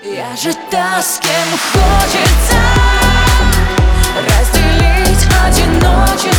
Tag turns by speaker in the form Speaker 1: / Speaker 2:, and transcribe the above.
Speaker 1: Я же та, с кем хочется разделить одиночество.